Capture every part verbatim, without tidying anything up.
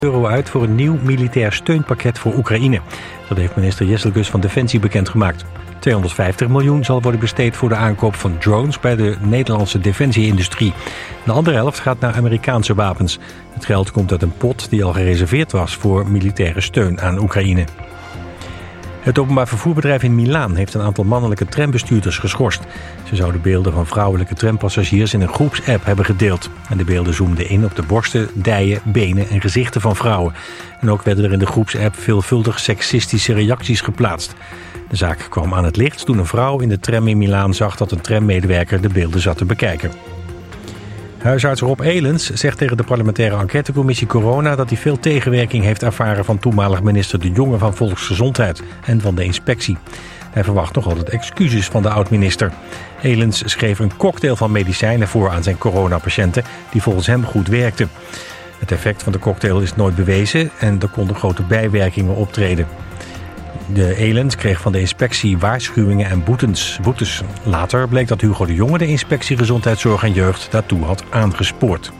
euro uit voor een nieuw militair steunpakket voor Oekraïne. Dat heeft minister Jesselgus van Defensie bekendgemaakt. tweehonderdvijftig miljoen zal worden besteed voor de aankoop van drones bij de Nederlandse defensieindustrie. De andere helft gaat naar Amerikaanse wapens. Het geld komt uit een pot die al gereserveerd was voor militaire steun aan Oekraïne. Het openbaar vervoerbedrijf in Milaan heeft een aantal mannelijke trambestuurders geschorst. Ze zouden beelden van vrouwelijke trampassagiers in een groepsapp hebben gedeeld. En de beelden zoomden in op de borsten, dijen, benen en gezichten van vrouwen. En ook werden er in de groepsapp veelvuldig seksistische reacties geplaatst. De zaak kwam aan het licht toen een vrouw in de tram in Milaan zag dat een trammedewerker de beelden zat te bekijken. Huisarts Rob Elens zegt tegen de parlementaire enquêtecommissie Corona dat hij veel tegenwerking heeft ervaren van toenmalig minister De Jonge van Volksgezondheid en van de inspectie. Hij verwacht nog altijd excuses van de oud-minister. Elens schreef een cocktail van medicijnen voor aan zijn coronapatiënten die volgens hem goed werkten. Het effect van de cocktail is nooit bewezen en er konden grote bijwerkingen optreden. De Elens kreeg van de inspectie waarschuwingen en boetes. boetes. Later bleek dat Hugo de Jonge de inspectie Gezondheidszorg en Jeugd daartoe had aangespoord.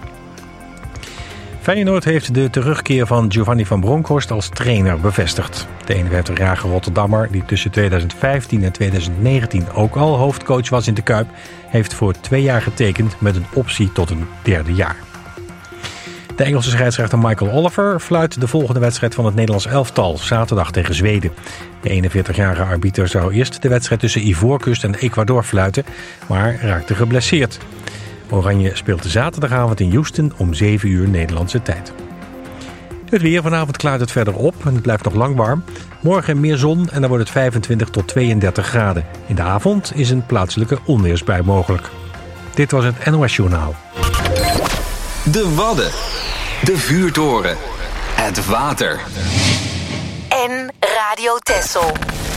Feyenoord heeft de terugkeer van Giovanni van Bronckhorst als trainer bevestigd. De eenenvijftigjarige Rotterdammer, die tussen tweeduizend vijftien en tweeduizend negentien ook al hoofdcoach was in de Kuip, heeft voor twee jaar getekend met een optie tot een derde jaar. De Engelse scheidsrechter Michael Oliver fluit de volgende wedstrijd van het Nederlands elftal, zaterdag tegen Zweden. De eenenveertigjarige arbiter zou eerst de wedstrijd tussen Ivoorkust en Ecuador fluiten, maar raakte geblesseerd. Oranje speelt zaterdagavond in Houston om zeven uur Nederlandse tijd. Het weer, vanavond klaart het verder op en het blijft nog lang warm. Morgen meer zon en dan wordt het vijfentwintig tot tweeëndertig graden. In de avond is een plaatselijke onweersbui mogelijk. Dit was het N O S Journaal. De Wadden. De vuurtoren. Het water. En Radio Texel.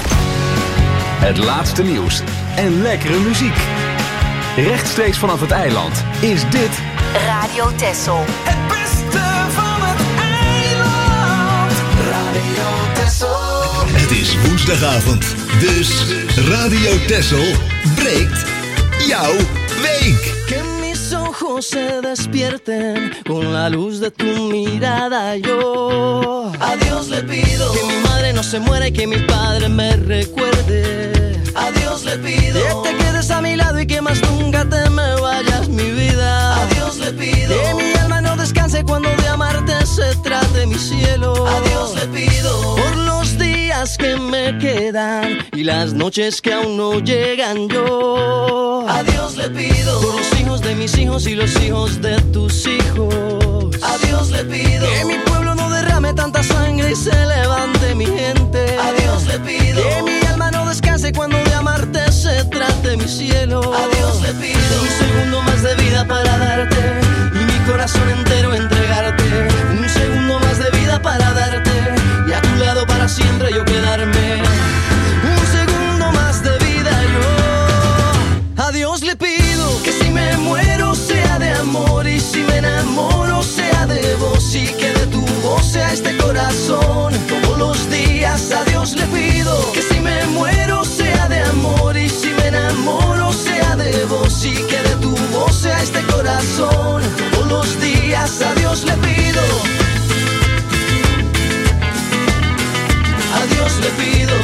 Het laatste nieuws en lekkere muziek. Rechtstreeks vanaf het eiland is dit Radio Texel. Het beste van het eiland. Radio Texel. Het is woensdagavond, dus Radio Texel breekt jouw week. Ojos se despierten con la luz de tu mirada. Yo a Dios le pido que mi madre no se muera y que mi padre me recuerde. A Dios le pido que te quedes a mi lado y que más nunca te me vayas, mi vida. A Dios le pido que mi alma no descanse cuando de amarte se trate, mi cielo. A Dios le pido por los días que me quedan y las noches que aún no llegan. Yo a Dios le pido por los hijos de mis hijos y los hijos de tus hijos. A Dios le pido que mi pueblo no derrame tanta sangre y se levante mi gente. A Dios le pido que mi alma no descanse cuando de amarte se trate, mi cielo. A Dios le pido un segundo más de vida para darte y mi corazón entero entregarte. Un segundo más de vida para darte y a tu lado para siempre yo quedarme. Un segundo más de vida yo. A Dios le pido que si me muero sea de amor y si me enamoro sea de vos y que de tu voz sea este corazón todos los días. A Dios le pido que si me muero sea de amor y si me enamoro sea de vos y que de tu voz sea este corazón todos los días. A Dios le pido. A Dios le pido.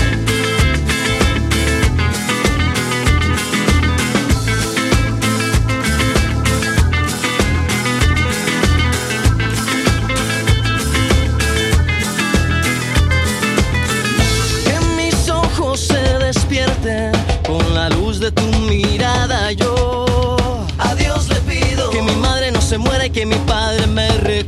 Con la luz de tu mirada yo a Dios le pido que mi madre no se muera y que mi padre me recuerde.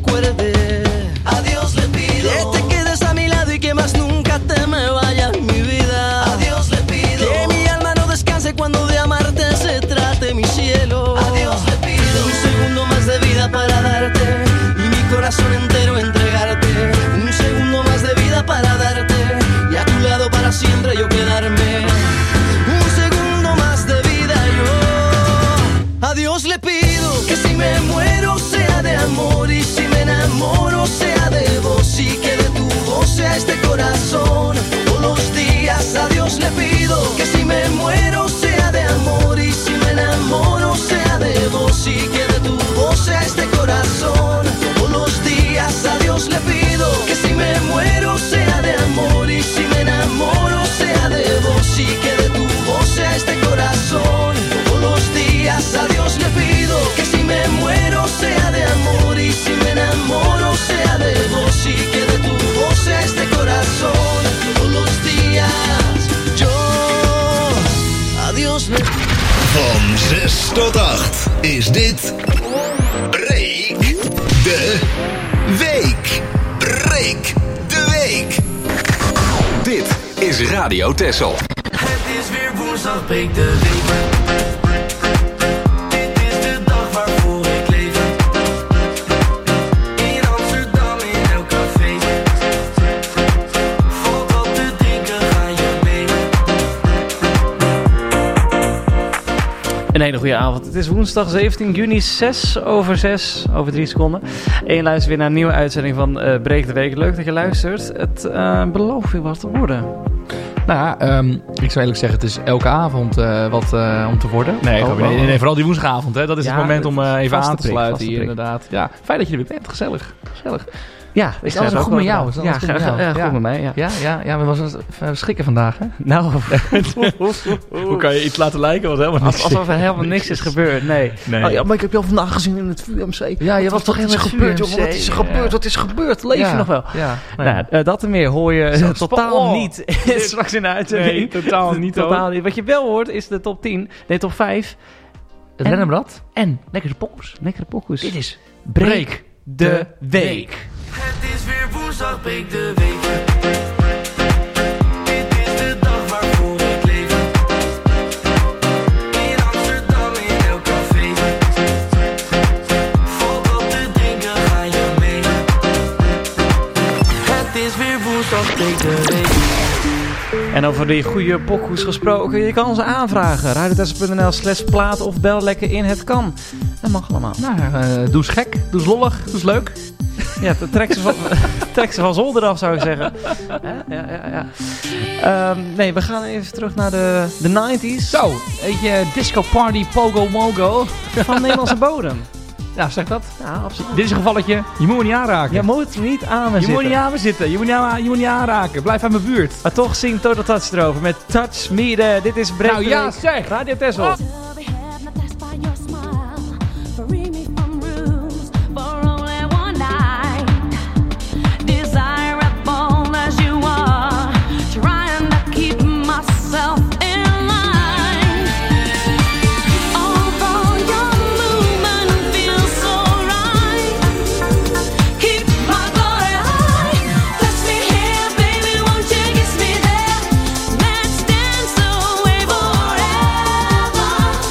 week. Breek de week. Dit is Radio Texel. Het is weer woensdag, breek de week. Dit is de dag waarvoor ik leef. In Amsterdam in elk café. Valt wat te drinken, ga je mee. Een hele goede avond. Het is woensdag zeventien juni, zes over zes, over drie seconden. En je luistert weer naar een nieuwe uitzending van uh, Breek de Week. Leuk dat je luistert. Het uh, belooft weer wat te worden. Nou ja, um, ik zou eerlijk zeggen, het is elke avond uh, wat uh, om te worden. Nee, oh, nee, oh. nee, nee, vooral die woensdagavond. Hè. Dat is ja, het moment om uh, even aan te prik, sluiten hier, prik. inderdaad. Ja, fijn dat je er weer bent. Gezellig. Gezellig. Ja, is alles goed met jou? Is alles Ja, goed graag, met jou? ja, goed Ja. met mij. Ja, Ja, ja, ja, we was schrikken vandaag, hè? Nou, Hoe kan je iets laten lijken wat helemaal Alsof, alsof er helemaal niks is gebeurd. Nee. Nee. Oh ja, maar ik heb jou vandaag gezien in het V U M C. Ja, je was toch wat in is het er gebeurd, V U M C? jongen? Wat is er gebeurd? Wat is er gebeurd? Leef Ja, je nog wel? Ja. Nee. Nou, uh, dat en meer hoor je Zo, uh, totaal oh. niet straks in de uitzending. Nee, totaal niet, totaal hoor. niet. Wat je wel hoort is de top tien, nee top vijf. Het En- Rennenblad. En Lekkere pokkers. lekkere pokus. Dit is Breek de Week. Het is weer woensdag, breek de week. Dit is de dag waarvoor ik leef. In Amsterdam in elk café. Valt wat te drinken, ga je mee. Het is weer woensdag, breek de week. En over die goede pokoes gesproken, je kan ze aanvragen. radiotessel.nl slash plaat of bel lekker in, het kan. Dat mag allemaal. Nou, uh, doe eens gek, doe eens lollig, doe eens leuk. Ja, trek ze van, trek ze van zolder af, zou ik zeggen. Ja, ja, ja. ja. Um, nee, we gaan even terug naar de, de negentiger. Zo, eentje disco party pogo mogo. Van Nederlandse bodem. Ja, zeg dat. Ja, absoluut. Dit is een gevalletje, je moet me niet aanraken. Je moet niet aan me je zitten. moet niet aan me zitten, je moet niet, aan, je moet niet aanraken. Blijf aan mijn buurt. Maar toch zingt Total Touch erover met Touch Me There. Dit is Breek Nou de ja, Week. zeg. Radio Texel. Be hypnotized by your smile, free me from rules for only one night. Desirable as you are, trying to keep myself in line. Although your movement feels so right, keep my glory high. Touch me here, baby, won't you kiss me there? Let's dance away forever.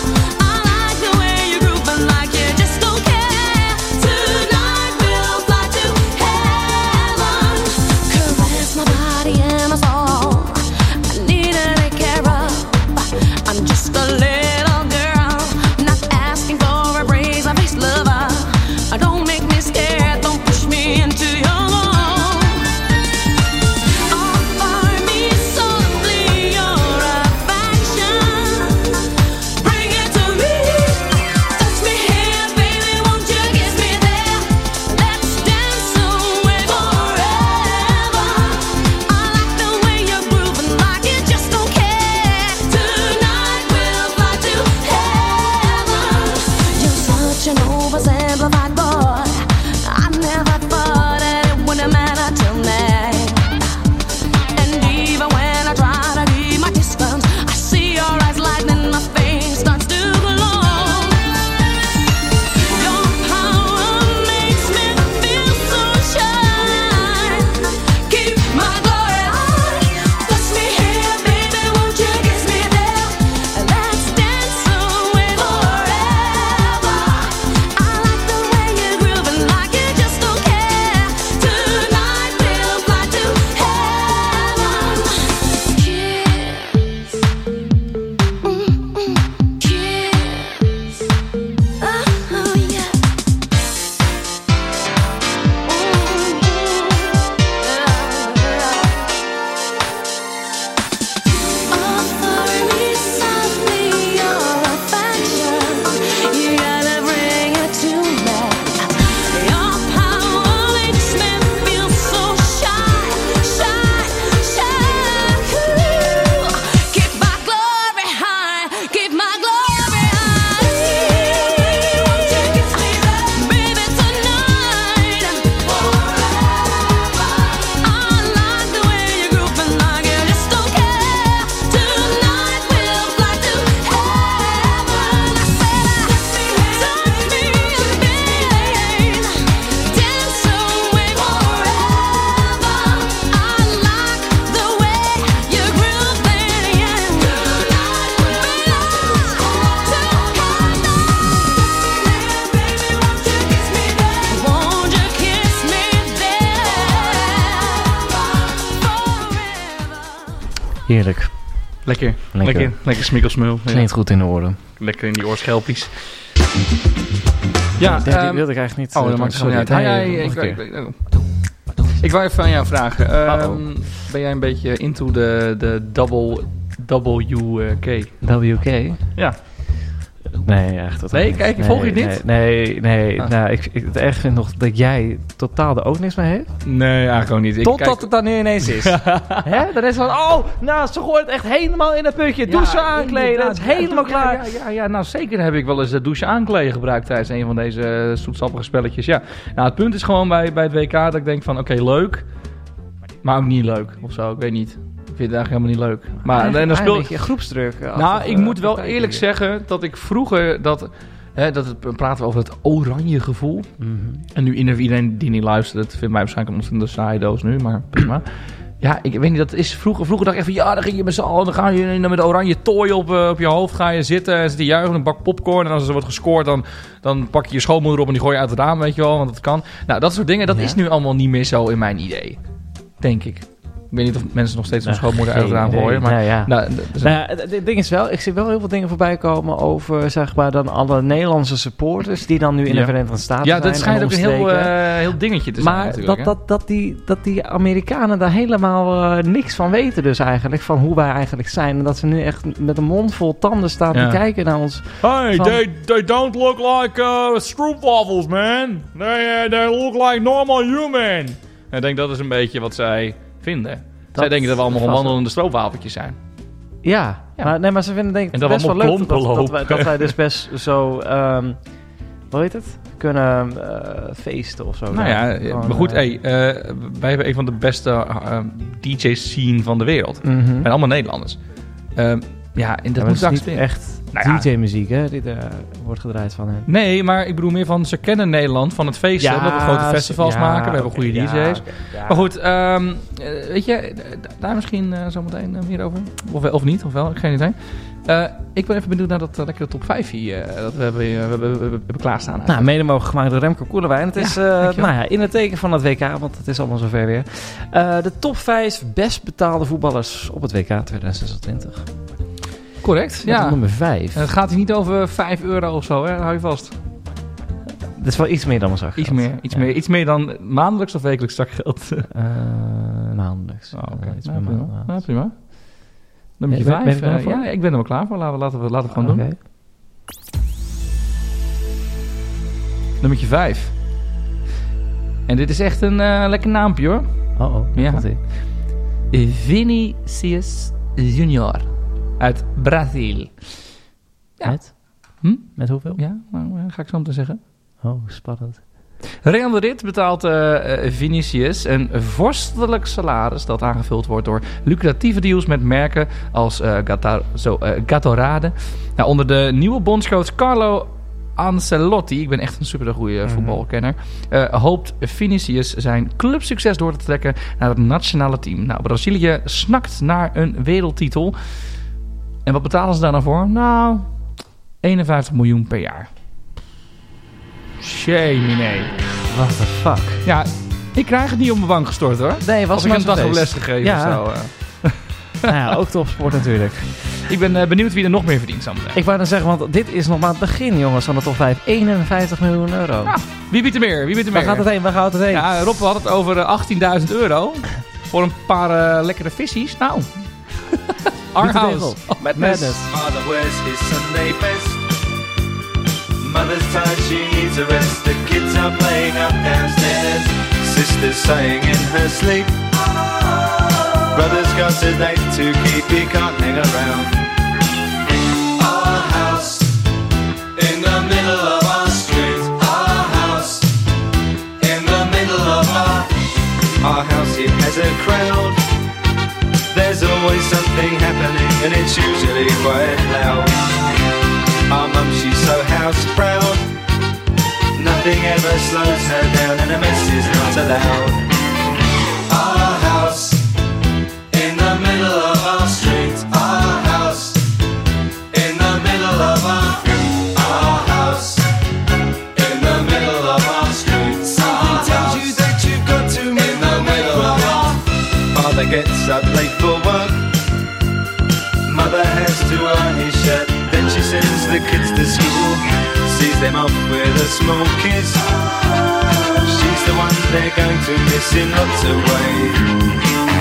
Heerlijk. Lekker. Lekker. Lekker, lekker smikkelsmul. Ja. Klinkt goed in de oren. Lekker in die oorschelpjes. Ja, die, die um, wilde ik eigenlijk niet. Oh, dat uh, maakt het sorry. gewoon niet uit. Nee, Hij- hij- nog ik, een ik, keer. ik, ik wou even aan jou vragen. Uh-oh. Um, ben jij een beetje into de, de double W K? W K? Ja. Nee, echt. Dat Nee, niet. kijk, volg je het niet? Nee, nee. nee. Ah. Nou, ik, ik, het erg vind nog dat jij totaal er ook niks mee heeft. Nee, eigenlijk ook niet. Ik Totdat kijk- het dan nu ineens is. Hè? Dan is het van, oh, nou, ze gooit het echt helemaal in het putje. Douchen, aankleden, het is inderdaad. helemaal Ja, klaar. Ja, ja, ja, nou zeker heb ik wel eens de douchen aankleden gebruikt tijdens een van deze uh, zoetsappige spelletjes. Ja, nou het punt is gewoon bij, bij het W K dat ik denk van, oké, leuk. Maar ook niet leuk of zo, ik weet niet. Ik vind het eigenlijk helemaal niet leuk. Maar en dan Een speel beetje groepsdruk. uh, Nou, achter, ik uh, moet wel partij eerlijk hier. zeggen dat ik vroeger dat, hè, dat het, praten we over het oranje gevoel. Mm-hmm. En nu iedereen die niet luistert, het vindt mij waarschijnlijk een ontzettende saaie doos nu, maar prima. Ja, ik weet niet, dat is vroeger. Vroeger dacht ik echt van, ja, dan ging je met z'n allen, dan ga je met oranje tooi op, uh, op je hoofd, ga je zitten en zitten juichen, een bak popcorn. En als er wordt gescoord, dan, dan pak je je schoonmoeder op en die gooi je uit het raam, weet je wel, want dat kan. Nou, dat soort dingen, dat Ja. is nu allemaal niet meer zo in mijn idee. Denk ik. Ik weet niet of mensen nog steeds hun Nou, schoonmoeder uit het geen raam idee. gooien, maar... Nou ja. Nou, d- dus- Nou ja, het het ding is wel, ik zie wel heel veel dingen voorbij komen over, zeg maar, dan alle Nederlandse supporters die dan nu in Ja. de Verenigde Staten ja, zijn. dat schijnt en ook een heel, omstreken. uh, heel dingetje te zijn Maar natuurlijk. dat, hè? dat, dat, die, dat die Amerikanen daar helemaal uh, niks van weten dus eigenlijk, van hoe wij eigenlijk zijn. En dat ze nu echt met een mond vol tanden staan Ja. te kijken naar ons. Hey, van- they, they don't look like uh, stroopwafels, man. They, uh, they look like normal human. Ik denk dat is een beetje wat zij vinden. zij denken dat we allemaal gewoon vast wel. wandelende stroopwafeltjes zijn. Ja, Ja. Maar, nee, maar ze vinden denk ik En dat we best wel leuk allemaal dat, dat, klompen wij, dat wij dus best zo, um, hoe heet het, kunnen uh, feesten of zo. Nou daar. ja, Gewoon, maar goed, uh, hey, uh, wij hebben een van de beste uh, D J-scene van de wereld. mhm. En allemaal Nederlanders. Um, ja, en dat Ja, maar moet het is ik niet accepteren. echt Nou ja. D J-muziek, hè, die er wordt gedraaid van hen. Nee, maar ik bedoel meer van, ze kennen Nederland van het feesten. omdat we grote festivals ja, maken. We hebben oké, goede ja, D J's. oké, ja. Maar goed, um, uh, weet je, d- daar misschien uh, zometeen uh, meer over. Of, of niet, of wel, geen idee. Uh, ik ben even benieuwd naar dat uh, lekkere top vijf hier. Uh, dat we hebben, uh, we hebben, we hebben, we hebben klaarstaan. Nou, mede mogelijk gemaakt door Remco Koelewijn. Het is Ja, uh, dankjewel. nou ja, in het teken van het W K, want het is allemaal zover weer. Uh, de top vijf best betaalde voetballers op het W K tweeduizend zesentwintig. Correct, Met op ja. nummer vijf. En het gaat hier niet over vijf euro of zo, hè? Hou je vast. Dat is wel iets meer dan mijn zakgeld. Iets meer, iets, Ja. meer, iets meer dan maandelijks of wekelijks zakgeld. Uh, maandelijks. Oh, oké. Uh, iets Nou, meer prima. maand- Nou, prima. Nummer Ja, ben- ben vijf. je er uh, klaar voor? ja, ik ben er wel klaar voor. Laten we, laten we, laten we het gewoon doen. Oké. Nummer vijf. En dit is echt een uh, lekker naampje, hoor. Oh, oh. Ja. Ja. Vinicius Junior. Uit Brazil. Ja. Met? Hm? Met hoeveel? Ja, nou, uh, ga ik zo meteen zeggen. Oh, spannend. Real Madrid betaalt uh, uh, Vinicius een vorstelijk salaris dat aangevuld wordt door lucratieve deals met merken als uh, Gator, zo, uh, Gatorade. Nou, onder de nieuwe bondscoach Carlo Ancelotti, ik ben echt een super goede Mhm. voetbalkenner, uh, hoopt Vinicius zijn clubsucces door te trekken naar het nationale team. Nou, Brazilië snakt naar een wereldtitel. En wat betalen ze daar dan voor? Nou, eenenvijftig miljoen per jaar. Shame, What the fuck? ja, ik krijg het niet op mijn bank gestort, hoor. Nee, was Als ik maar een dag zo'n heb feest. lesgegeven Ja. of zo. uh. Nou ja, ook topsport natuurlijk. Ik ben uh, benieuwd wie er nog meer verdient zometeen. Ik wou dan zeggen, want dit is nog maar het begin, jongens, van de top vijf. eenenvijftig miljoen euro. Ah, wie biedt er meer? Wie biedt er Waar meer? gaat het heen? Waar gaat het heen? Ja, Rob had het over uh, achttienduizend euro. Voor een paar uh, lekkere visies. Nou. Arnhouse. Oh, Madness. Madness. Father wears his Sunday best. Mother's tired, she needs a rest. The kids are playing up downstairs. Sister's sighing in her sleep. Brother's got a date to keep, he can't hang around. Our house in the middle of our street. Our house in the middle of our Our house, it has a crowd. There's always something happening and it's usually quite loud. Our mum, she's so house proud. Nothing ever slows her down and a mess is not allowed. Our house in the middle of our street. Our house in the middle of our Our house in the middle of our street. Something tells you that you've got to move in the middle of our Father gets up late for work. his shirt. Then she sends the kids to school, sees them off with a small kiss. She's the one they're going to miss in lots of ways.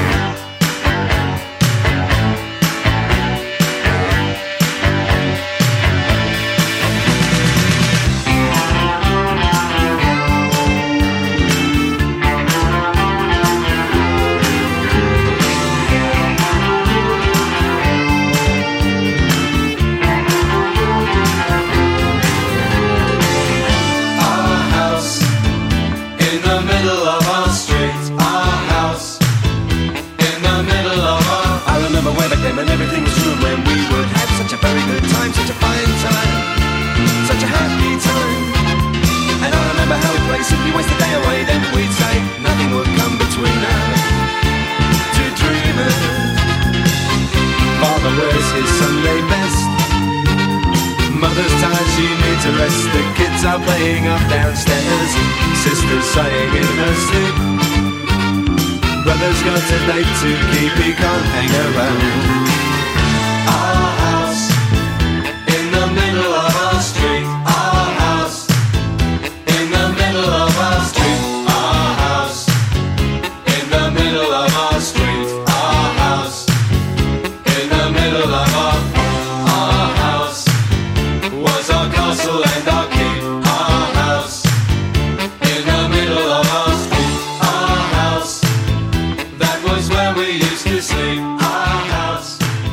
And everything was true when we would have such a very good time, such a fine time, such a happy time. And I remember how we'd play, simply waste the day away. Then we'd say nothing would come between us, two dreamers. Father wears his Sunday best, mother's tired, she needs a rest. The kids are playing up downstairs, sister's sighing in her sleep. Brother's got a date to keep, he can't hang around. Our house in the middle of our street. Our house in the middle of our street. Our house in the middle of our street. Our house in the middle of our our house was our castle and our keep. Our house in the middle of our street. Our house, that was where we used to sleep. Our house.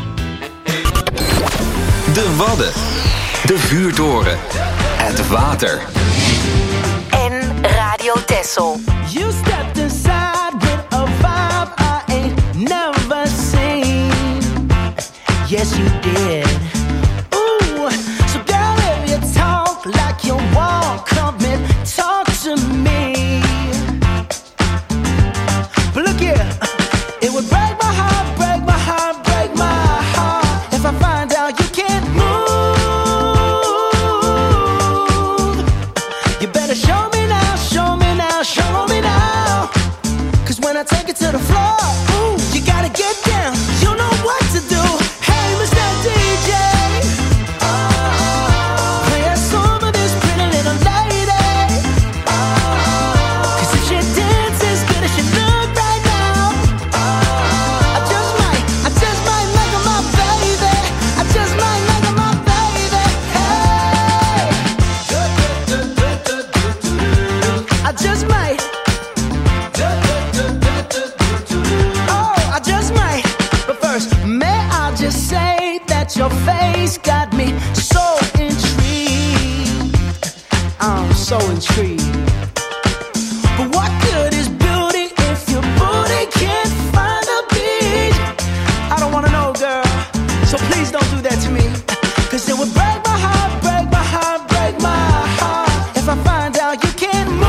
De Wadden. De Vuurtoren. Het water. En Radio Texel. You stepped inside with a vibe I ain't never seen. Yes, you did. Ooh, so girl, if you talk like you walk, come and talk to me. But look here, it would break my heart, break my heart, break my heart if I find out you can't move. You better show me now, show me now, show me now. Cause when I take it to the floor, ooh, you gotta get down. You know what to do. Hey, Mister D J, play a song for this pretty little lady. Cause if she dances as good as she look right now, I just might, I just might make her my baby. I just might make her my baby. Hey, I just might. Oh, I just might. But first, may I just say that your face got me so intrigued. I'm so intrigued. But what good is beauty if your booty can't find a beat? I don't wanna know, girl, so please don't do that to me. Cause it would break my heart, break my heart, break my heart if I find out you can't move.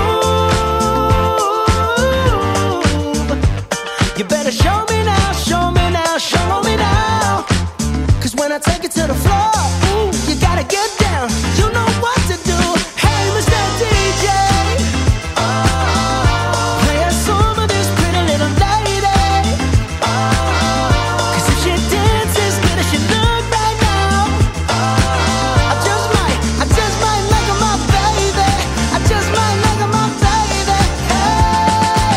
You better show me now, show me now, show me now. Cause when I take it to the floor, ooh, you gotta get down. You know what to do. Hey, Mister D J, play a song for this pretty little lady. Cause if she dances as good as she look right now, I just might, I just might make her my baby. I just might make her my baby. Hey,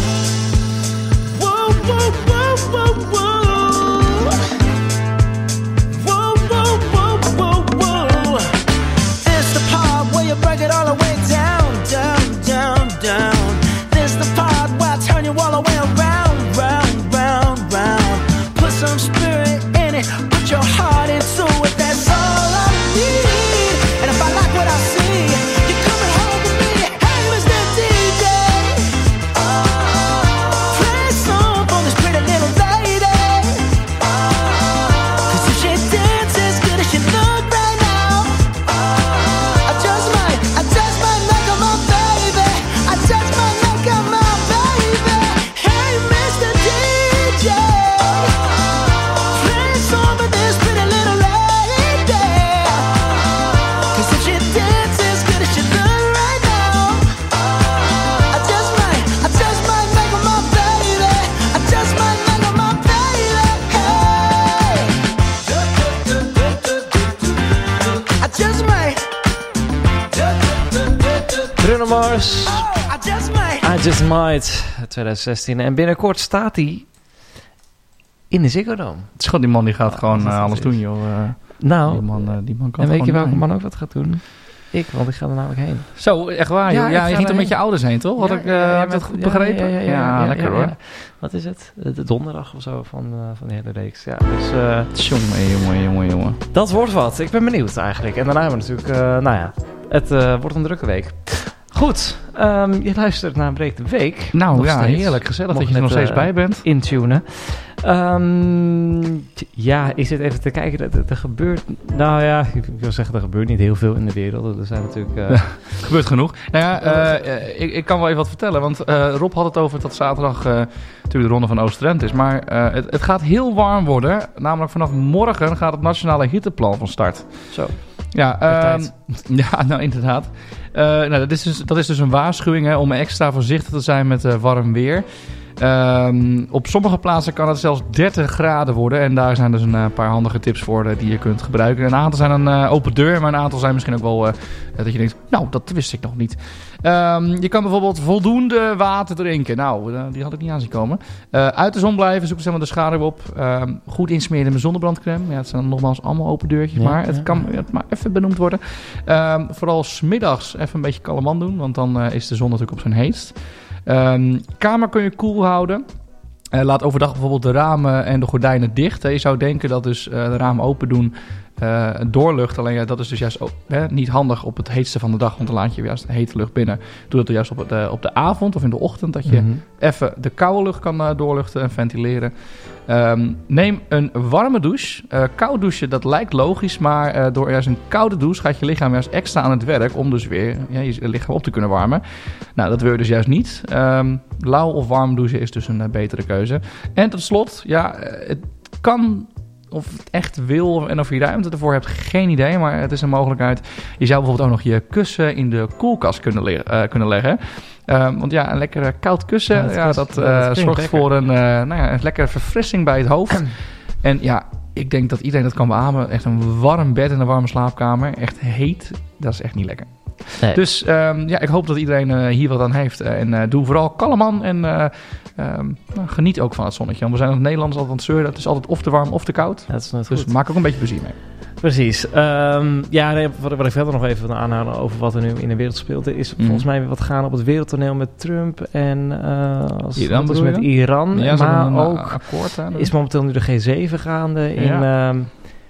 woo, woo, woo, woo, woo. Woo, woo, woo, woo, woo. This the part where you break it all the way down, down, down, down. This the part where I turn you all the way around, round, round, round. Put some spirit in it, put your heart into it. That's all I need. And if I like what I see, you coming home with me. Hey, Mister D J, play a song for this pretty little lady. Cause if she dances as good as she look right now, I just might, I just might make her my baby. I just might make her my baby. Hey, Mister D J, play a song for this pretty Mars. I just might. I Just Might. twintig zestien. En binnenkort staat hij in de Ziggo Dome. Het is gewoon die man die gaat gewoon dat is uh, alles fantastisch. doen, joh. Uh, Nou, die man, uh, die man kan en weet je gewoon welke doen. man ook wat gaat doen? Ik, want ik ga er namelijk heen. Zo, echt waar, Ja, joh. ik Ja, ga je ging er erheen. met je ouders heen, toch? Had Ja, ik, uh, ja, ja, heb ik dat met- goed ja, begrepen? Ja, ja, ja, ja, lekker ja, hoor. ja. Wat is het? De, de donderdag of zo van, uh, van de hele reeks. Ja, dus uh, Jongen, jongen, jongen, jongen. dat wordt wat. Ik ben benieuwd eigenlijk. En daarna hebben we natuurlijk, uh, nou ja, het uh, wordt een drukke week. Goed, um, je luistert naar Breek de Week. Nou Nog ja, steeds. heerlijk. Gezellig Mocht dat je er nog net, steeds uh, bij bent. Intunen. Um, t- ja, ik zit even te kijken. Er, er- er gebeurt, nou ja, ik wil zeggen, er gebeurt niet heel veel in de wereld. Er zijn natuurlijk... Uh, Gebeurt genoeg. Nou ja, uh, ik, ik kan wel even wat vertellen. Want uh, Rob had het over dat zaterdag uh, natuurlijk de ronde van Oost-Drenthe is. Maar uh, het, het gaat heel warm worden. Namelijk vanaf morgen gaat het nationale hitteplan van start. zo. Ja, Per um, tijd. ja, nou inderdaad. Uh, nou, dat, is dus, dat is dus een waarschuwing hè, om extra voorzichtig te zijn met uh, warm weer. Um, op sommige plaatsen kan het zelfs dertig graden worden. En daar zijn dus een uh, paar handige tips voor uh, die je kunt gebruiken. Een aantal zijn een uh, open deur, maar een aantal zijn misschien ook wel uh, dat je denkt, nou, dat wist ik nog niet. Um, je kan bijvoorbeeld voldoende water drinken. Nou, uh, die had ik niet aan zien komen. Uh, uit de zon blijven, zoek zeg maar de schaduw op. Um, goed insmeren met zonnebrandcrème. Ja, het zijn nogmaals allemaal open deurtjes, Ja, maar het ja. kan het maar even benoemd worden. Um, vooral 's middags even een beetje kalman doen, want dan uh, is de zon natuurlijk op zijn heetst. Um, kamer kun je koel houden. Uh, laat overdag bijvoorbeeld de ramen en de gordijnen dicht. Hè. Je zou denken dat dus uh, de ramen open doen uh, doorlucht. Alleen ja, dat is dus juist ook, hè, niet handig op het heetste van de dag. Want dan laat je juist hete lucht binnen. Doe dat juist op, het, uh, op de avond of in de ochtend. Dat je Mhm. even de koude lucht kan uh, doorluchten en ventileren. Um, neem een warme douche. Uh, koud douchen, dat lijkt logisch. Maar uh, door juist een koude douche gaat je lichaam juist extra aan het werk. Om dus weer ja, je lichaam op te kunnen warmen. Nou, dat wil je dus juist niet. Um, lauw of warm douchen is dus een uh, betere keuze. En tot slot, ja, uh, het kan... Of het echt wil en of je ruimte ervoor hebt, geen idee. Maar het is een mogelijkheid. Je zou bijvoorbeeld ook nog je kussen in de koelkast kunnen, le- uh, kunnen leggen. Um, want ja, een lekker uh, koud kussen, Ja, ja, dat dat, klinkt- uh, ja, dat klinkt zorgt lekker. voor een, uh, nou ja, een lekkere verfrissing bij het hoofd. En ja, ik denk dat iedereen dat kan beamen. Echt een warm bed en een warme slaapkamer. Echt heet, dat is echt niet lekker. Nee. Dus um, ja, ik hoop dat iedereen uh, hier wat aan heeft. Uh, en uh, doe vooral kalm aan en uh, um, nou, geniet ook van het zonnetje. Want we zijn als Nederlanders altijd aan het zeuren. Het is altijd of te warm of te koud. Dat is net Dus goed. maak ook een beetje plezier mee. Precies. Um, ja, nee, wat, wat ik verder nog even wil aanhalen over wat er nu in de wereld speelt, is Mhm. volgens mij weer wat gaan op het wereldtoneel met Trump en uh, als het Iran goed is bedoel met je? Iran. Ja, ze maar hebben een, ook uh, akkoord aan. is momenteel nu de G zeven gaande in Ja. um,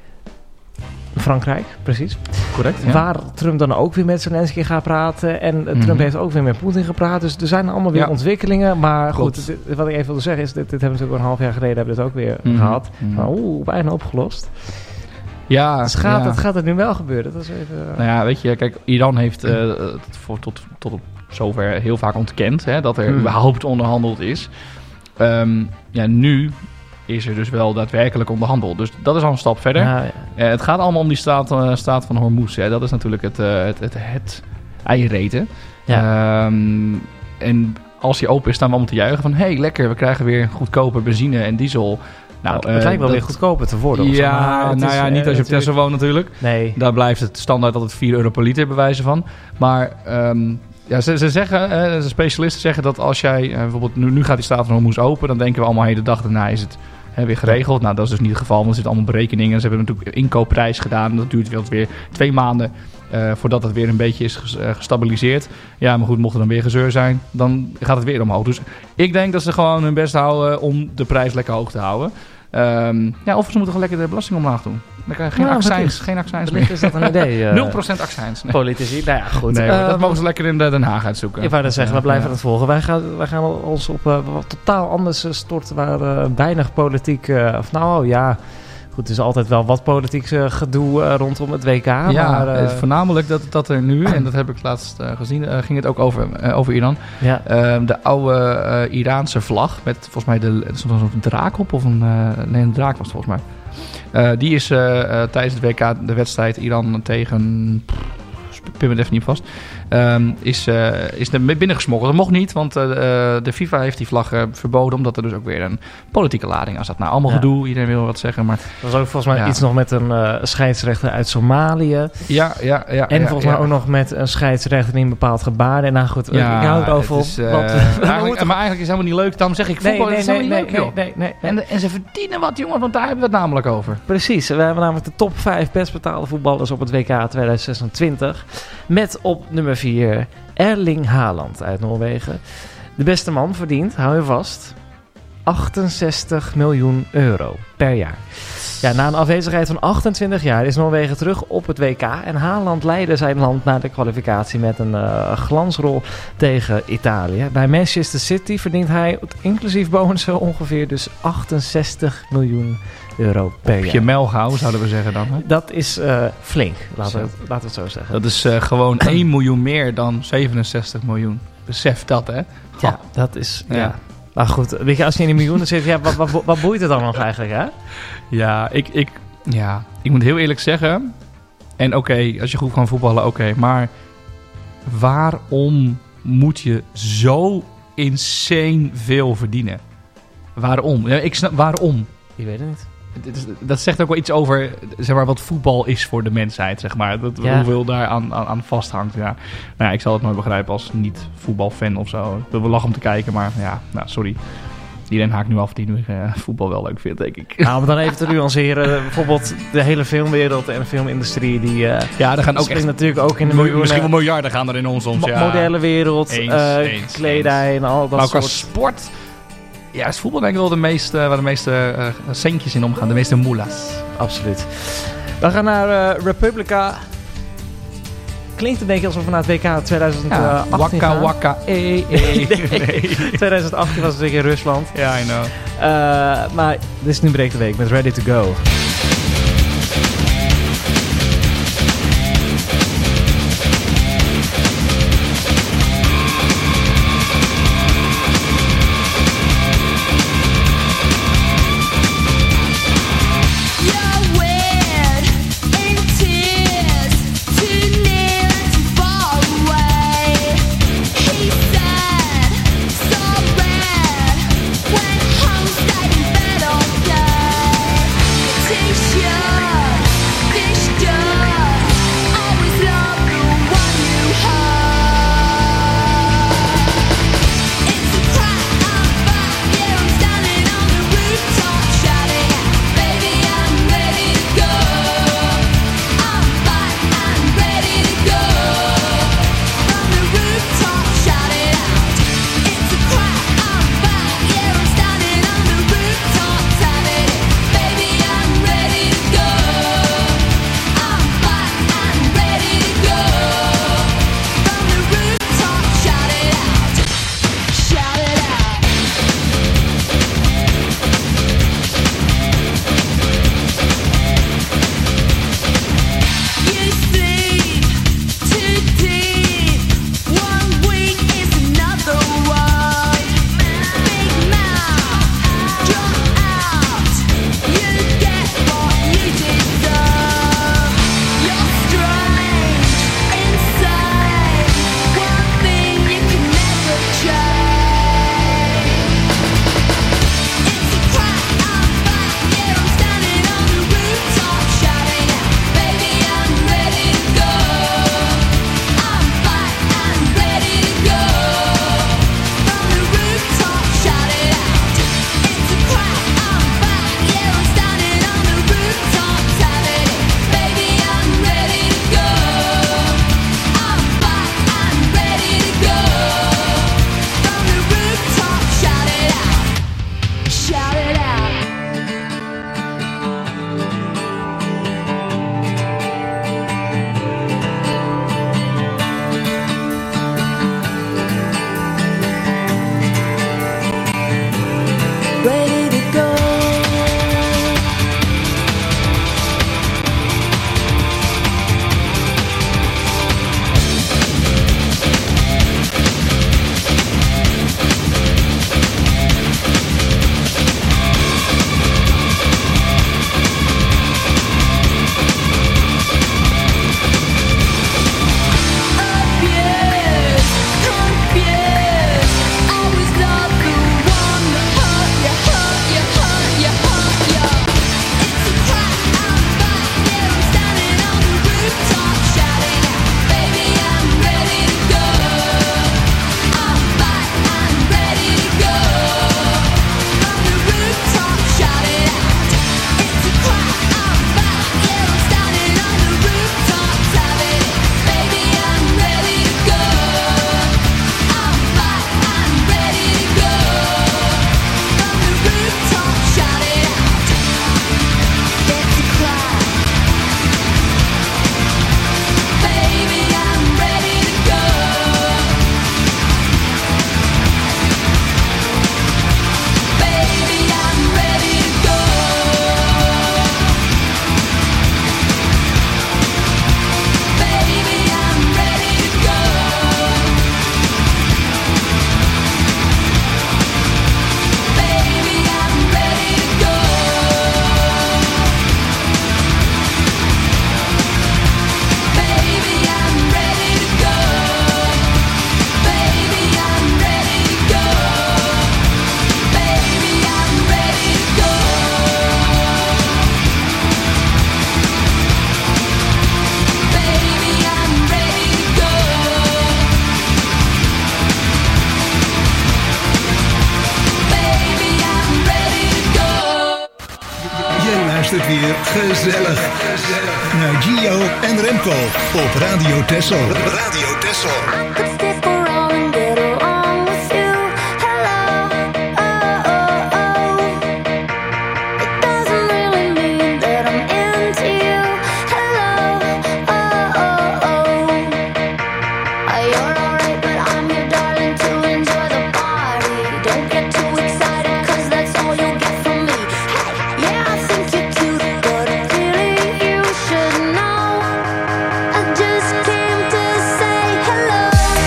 Frankrijk, precies. correct. Ja. Waar Trump dan ook weer met Zelensky gaat praten. En uh, Trump Mhm. heeft ook weer met Poetin gepraat. Dus er zijn allemaal weer Ja. ontwikkelingen. Maar Klopt. goed, dit- wat ik even wilde zeggen is, dit, dit hebben we natuurlijk al een half jaar geleden hebben we dit ook weer Mhm. gehad. Mhm. Maar oeh, bijna opgelost. Ja, Dus gaat, ja. het, gaat het nu wel gebeuren? Dat is even... Nou ja, weet je, kijk, Iran heeft uh, het voor, tot, tot op zover heel vaak ontkend hè, dat er Hmm. überhaupt onderhandeld is. Um, ja, nu is er dus wel daadwerkelijk onderhandeld. Dus dat is al een stap verder. Ja, ja. Uh, het gaat allemaal om die staat, uh, staat van Hormuz. Hè. Dat is natuurlijk het, uh, het, het, het eiereten. Ja. Um, en als die open is, staan we allemaal te juichen van... hé, hey, lekker, we krijgen weer goedkoper benzine en diesel. Nou, het, het uh, lijkt wel dat- weer goedkoper te worden. of zo, maar Ja, het nou is, ja, eh, niet als je op natuurlijk- Tesla woont natuurlijk. Nee. Daar blijft het standaard altijd vier euro per liter bewijzen van. Maar um, ja, ze, ze zeggen, hè, de specialisten zeggen dat als jij uh, bijvoorbeeld... Nu, nu gaat die staat van Hormuz open, dan denken we allemaal... Hey, de dag daarna is het hè, weer geregeld. Nou, dat is dus niet het geval, want er zitten allemaal berekeningen. Ze hebben natuurlijk een inkoopprijs gedaan. Dat duurt wel weer twee maanden uh, voordat het weer een beetje is ges- uh, gestabiliseerd. Ja, maar goed, mocht er dan weer gezeur zijn, dan gaat het weer omhoog. Dus ik denk dat ze gewoon hun best houden om de prijs lekker hoog te houden. Um, ja, of ze moeten gewoon lekker de belasting omlaag doen. Dan krijg je geen Ja, accijns, wellicht. geen accijns Wellicht meer. is dat een idee. uh, nul procent accijns. Nee, Politici. Nou ja, goed. nee hoor, Eh, dat mogen ze lekker in de Den Haag uitzoeken. Ik wou net zeggen, we Ja, blijven ja. het volgen. Wij gaan, wij gaan ons op uh, wat totaal anders uh, storten waar uh, weinig politiek... Uh, of nou ja, goed, er is altijd wel wat politiek uh, gedoe uh, rondom het W K. Ja, maar, uh, het is voornamelijk dat, dat er nu, en dat heb ik laatst uh, gezien, uh, ging het ook over, uh, over Iran. ja. Uh, de oude uh, Iraanse vlag met volgens mij de, zo'n zo draak op, of een, uh, nee, een draak was het volgens mij. Uh, die is uh, uh, tijdens het W K, de wedstrijd Iran tegen pff, pin me even niet vast. Um, is, uh, is er binnengesmokkeld. Dat mocht niet, want uh, de FIFA heeft die vlag uh, verboden. Omdat er dus ook weer een politieke lading aan zat. Nou, allemaal Ja. gedoe. Iedereen wil wat zeggen. Maar Er was ook volgens mij Ja. iets nog met een uh, scheidsrechter uit Somalië. ja, ja, ja. En ja, volgens ja. mij ook nog met een scheidsrechter die een bepaald gebaar. En nou goed, Ja, ik hou het over. het is, uh, want, uh, we eigenlijk, moeten- maar eigenlijk is het helemaal niet leuk. Daarom zeg ik, voetbal nee, is nee, helemaal nee, niet nee, leuk, nee, joh. nee, nee, nee. En, en ze verdienen wat, jongen, want daar hebben we het namelijk over. Precies, we hebben namelijk de top vijf best betaalde voetballers op het W K tweeduizend zesentwintig. Met op nummer vier Erling Haaland uit Noorwegen. De beste man verdient, hou je vast, achtenzestig miljoen euro per jaar. Ja, na een afwezigheid van achtentwintig jaar is Noorwegen terug op het W K. En Haaland leidde zijn land naar de kwalificatie met een uh, glansrol tegen Italië. Bij Manchester City verdient hij, inclusief bonussen, ongeveer dus achtenzestig miljoen euro per Op je jaar. mel gehouden, zouden we zeggen dan. Hè? Dat is uh, flink, laten we, Zo. het, laten we het zo zeggen. Dat is uh, gewoon één miljoen meer dan zevenenzestig miljoen. Besef dat, hè? Ja, dat is... Ja. Ja. Maar goed, weet je, als je in die miljoenen zit, ja, wat, wat, wat boeit het dan nog eigenlijk, hè? Ja, ik, ik, ja, ik moet heel eerlijk zeggen. En oké, okay, als je goed kan voetballen, oké. Okay, maar waarom moet je zo insane veel verdienen? Waarom? Ja, ik snap, waarom? Je weet het niet. Het is- Dat zegt ook wel iets over, zeg maar, wat voetbal is voor de mensheid, zeg maar. Dat, Ja. Hoeveel daar aan, aan, aan vasthangt, ja. Nou ja, ik zal het nooit begrijpen als niet-voetbalfan of zo. Ik wil wel lachen om te kijken, maar ja, nou, sorry. Iedereen haakt nu af die nu uh, voetbal wel leuk vindt, denk ik. Nou, om dan even te nuanceren, bijvoorbeeld de hele filmwereld en de filmindustrie, die uh, Ja, er gaan ook springt echt natuurlijk ook in de Miljoen- miljoenen. misschien wel miljarden gaan er in ons soms, mo- ja. modellenwereld, Eens, uh, eens, kledij en al dat Maar qua soort... sport, ja, is voetbal denk ik wel de meeste, waar de meeste uh, centjes in omgaan. De meeste moelas. Absoluut. We gaan naar uh, Republica. Klinkt een beetje alsof we naar het W K tweeduizend achttien Ja, wakka gaan. wakka, eh, eh. Nee. tweeduizend achttien was het weer in Rusland. Ja, I know. Uh, maar dit is nu Breek de Week met Ready to Go. You're weird in tears, too near and too far away. He said, so red, went home, stayed in bed all day. T-shirt. het weer gezellig. Naar Gio en Remco op Radio Texel. Radio Texel. I could stick around and get along with you. Hello, oh, oh, oh. It doesn't really mean that I'm into you. Hello, oh, oh, oh. Uh, you're alright, but I'm your darling to enjoy the party. Don't get too excited, cause that's all you'll get from me. Hey, yeah, I think you're cute, but really you should know. I just came to say hello.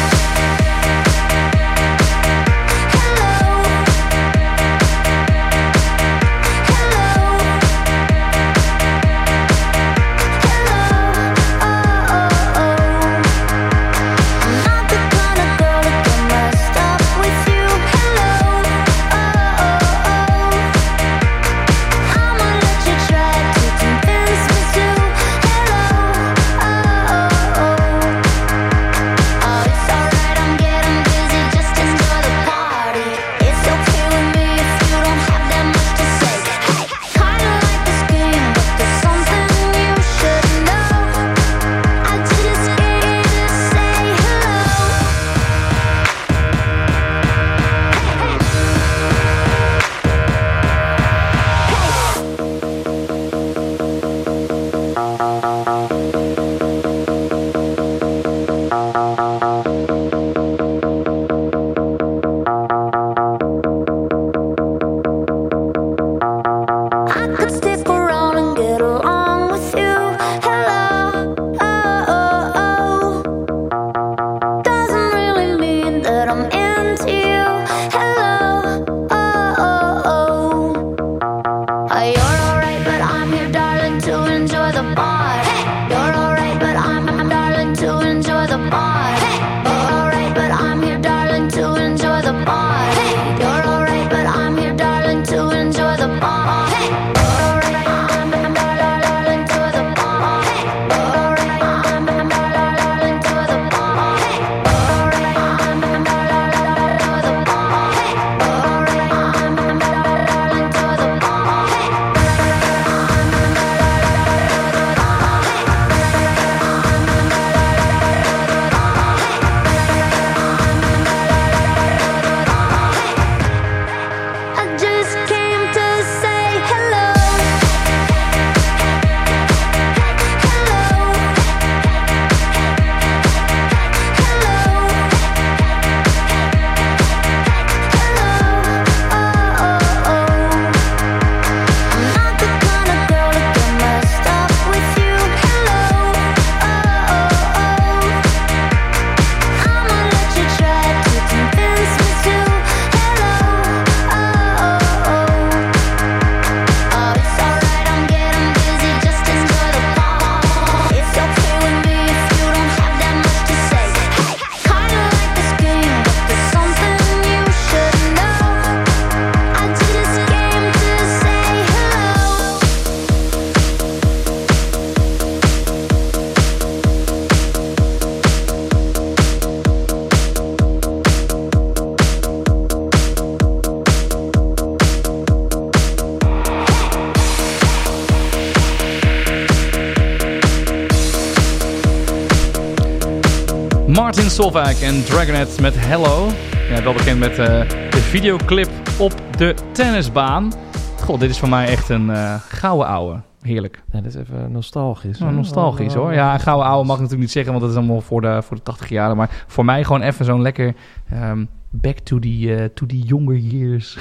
Martin Solveig en Dragonet met Hello. Ja, wel bekend met uh, de videoclip op de tennisbaan. God, dit is voor mij echt een uh, gouden ouwe. Heerlijk. Ja, dit is even nostalgisch. Nou, nostalgisch hoor. Ja, een gouden ouwe mag ik natuurlijk niet zeggen, want dat is allemaal voor de, voor de tachtig jaren. Maar voor mij gewoon even zo'n lekker um, back to the, uh, to the younger years.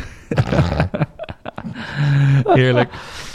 Heerlijk.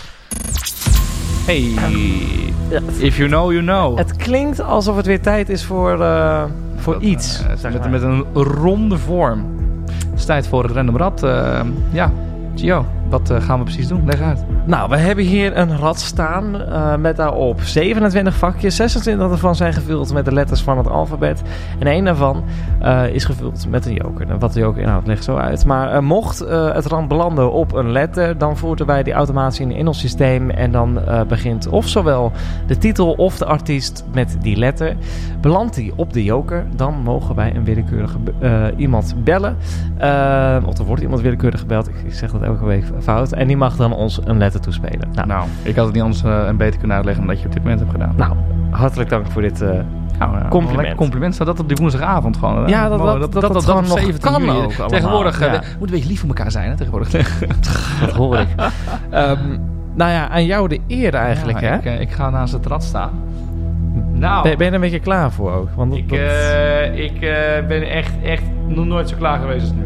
Hey, if you know, you know. Het klinkt alsof het weer tijd is voor, uh, voor dat, iets. Uh, zeg met, met een ronde vorm. Het is tijd voor het Random Rad. Uh, ja, Gio, wat uh, gaan we precies doen? Leg uit. Nou, we hebben hier een rad staan uh, met daarop zevenentwintig vakjes. zesentwintig ervan zijn gevuld met de letters van het alfabet. En één daarvan uh, is gevuld met een joker. Nou, wat de joker inhoudt, legt zo uit. Maar uh, mocht uh, het rand belanden op een letter, dan voeren wij die automatisch in, in ons systeem. En dan uh, begint of zowel de titel of de artiest met die letter. Belandt die op de joker, dan mogen wij een willekeurige uh, iemand bellen. Uh, of er wordt iemand willekeurig gebeld. Ik zeg dat elke week fout. En die mag dan ons een letter fluiten toespelen. Nou, Nou, ik had het niet anders uh, en beter kunnen uitleggen dan dat je op dit moment hebt gedaan. nou hartelijk dank voor dit uh, Nou, ja, compliment. een lekker compliment. Staat dat op die woensdagavond gewoon? Hè? Ja, dat Mooi, dat, dat, dat, dat gewoon nog zeventien kan juli. ook allemaal. Tegenwoordig, ja. uh, moet een beetje lief voor elkaar zijn, hè, tegenwoordig. Dat hoor ik. um, nou ja, aan jou de eer eigenlijk, ja, hè? Ik, uh, ik ga naast het rad staan. Nou, Ben, ben je er een beetje klaar voor ook? Want ik, dat, uh, ik uh, ben echt, echt nog nooit zo klaar geweest als nu.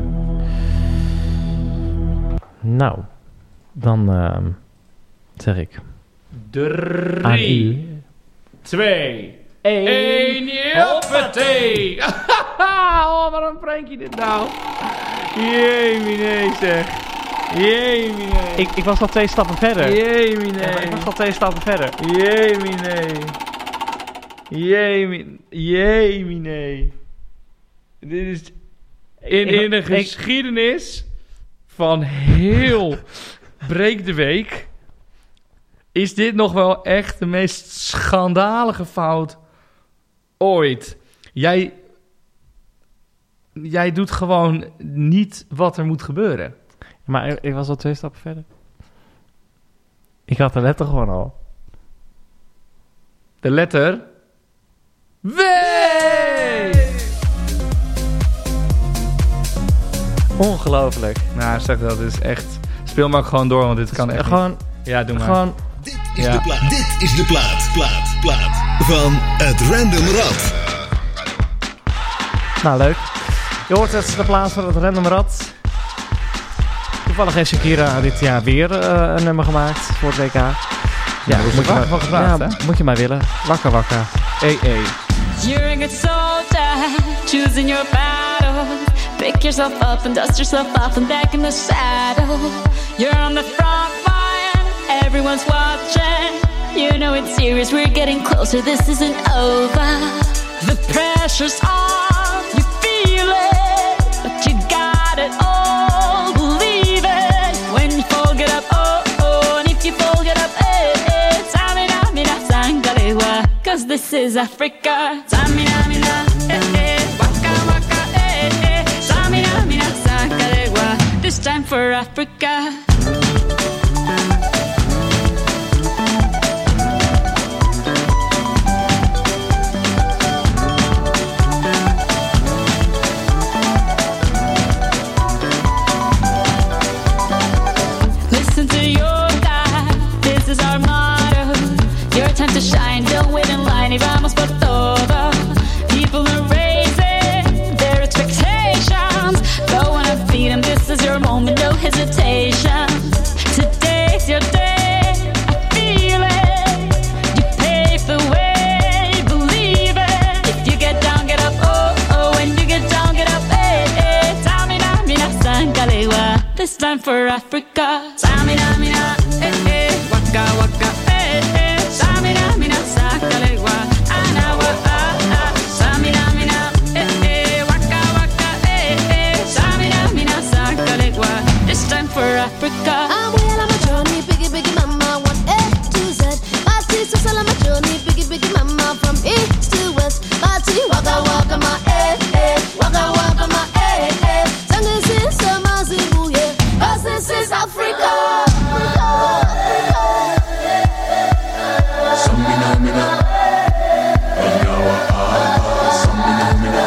Nou, dan uh, zeg ik... Drie, aan u. twee, één, hoppatee! Oh, wat een prankje dit nou. Jemine zeg. Jemine. Ik, ik was al twee stappen verder. Jemine. Ja, ik was al twee stappen verder. Jemine. Jemine. Jemine. Dit is in, in de Ik- geschiedenis van heel Breek de Week is dit nog wel echt de meest schandalige fout ooit. Jij, jij doet gewoon niet wat er moet gebeuren. Maar ik, ik was al twee stappen verder. Ik had de letter gewoon al. De letter W! Ongelooflijk. Nou, zeg dat is echt... Speel maar ook gewoon door, want dit kan echt Gewoon, niet. Ja, doe maar. gewoon... Dit is Ja. de plaat. Dit is de plaat. Plaat. Plaat. Van het Random Rad. Nou, leuk. Je hoort het, de plaats van het Random Rad. Toevallig heeft Shakira dit jaar weer uh, een nummer gemaakt voor het W K. Ja, daar is moet, je vaak maar, van gevraagd, ja hè? moet je maar willen. Wakka wakka. E E. You're a good soldier, choosing your battle. Pick yourself up and dust yourself off and back in the saddle. You're on the front line, everyone's watching. You know it's serious, we're getting closer, this isn't over. The pressure's on, you feel it, but you got it all, believe it. When you fall, get up, oh, oh, and if you fall, get up, eh, eh. Tamina, mina, sangalewa, cause this is Africa. Tamina, mina, eh, eh, waka, waka, eh, eh. Tamina, mina, sangalewa, this time for Africa. Listen to your God, this is our motto. Your time to shine, don't wait in line, y vamos por todo. People are raising their expectations. Go on and feed them, this is your moment, no hesitation. Today's your day, I feel it. You pave the way, believe it. If you get down, get up, oh, oh. When you get down, get up, eh, eh. Tamina, mina, sangalewa. This time for Africa. Tamina, mina, eh, eh. Waka, waka, eh, eh. Tamina, mina, sangalewa. Anawa, ah, ah. Tamina, mina, eh, eh. Waka, waka, eh, eh. Tamina, mina, sangalewa. This time for Africa. I'm well on my journey, biggie, biggie, mama, one A to Z. My teeth so sell on my journey, biggie, biggie, mama, from east to west. My teeth, waka, waka, my eh, eh, waka, waka, my eh, eh. Tango is so mazibu, yeah, 'cause this is Africa. Samina mina, Anyawa ah, Samina mina,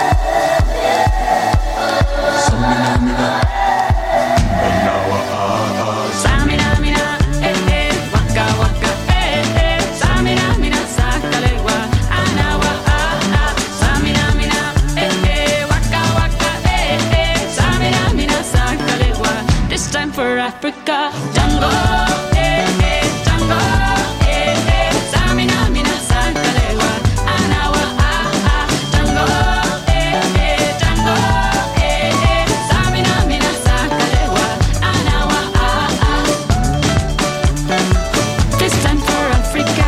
Samina mina, Anyawa ah. Samina, mina, eh, eh. Waka, waka, eh, eh. Samina, mina, sangalewa. Anawa, ah, ah. Samina, mina, eh, eh. Waka, waka, eh, eh. Samina, mina, sangalewa. This time for Africa. Jungle, eh, eh. Jungle, eh, eh. Samina, mina, sangalewa. Anawa, ah, ah. Jungle, eh, eh. Jungle, eh, eh. Samina, mina, sangalewa. Anawa, ah, ah. This time for Africa.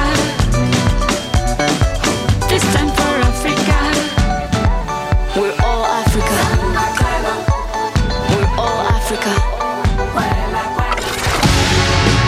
This time for Africa. We're all Africa. We're all Africa.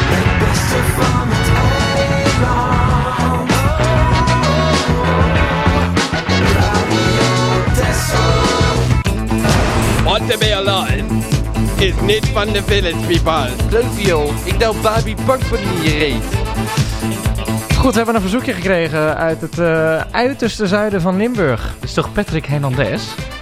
is niet van de Village People. Leuk, ik nou Barbie Buckman in je reet. Goed, we hebben een verzoekje gekregen uit het uh, uiterste zuiden van Limburg. Dat is toch Patrick Hernandez?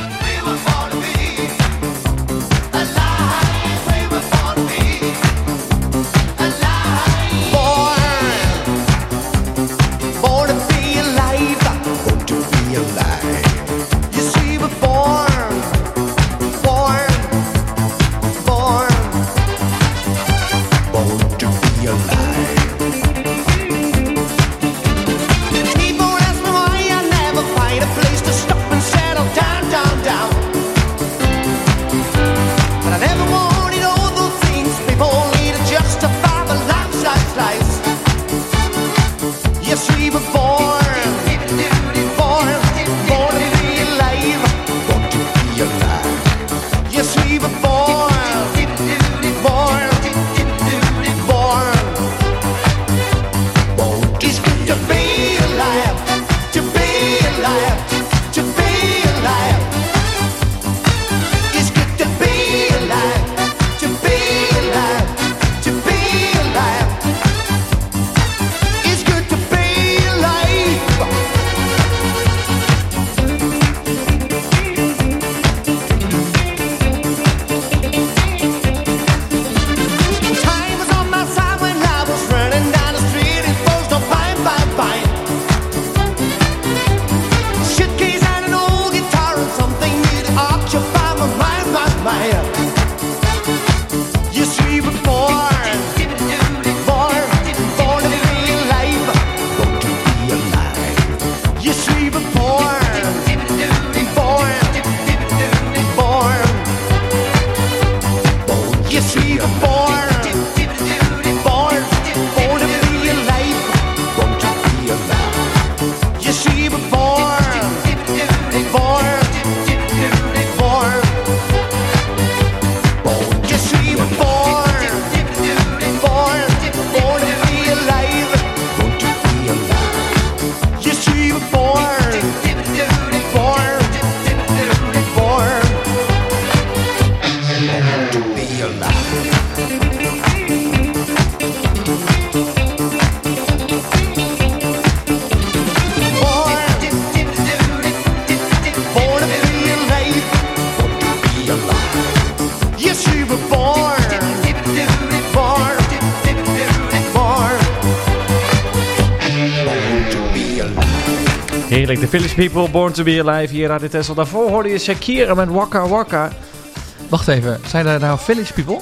Heerlijk, de Village People, Born to be Alive hier Radio Tesla. Daarvoor hoorde je Shakira met Waka Waka. Wacht even, zijn daar nou Village People?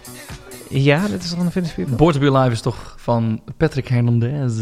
Ja, dit is toch een Village People? Born to be Alive is toch van Patrick Hernandez?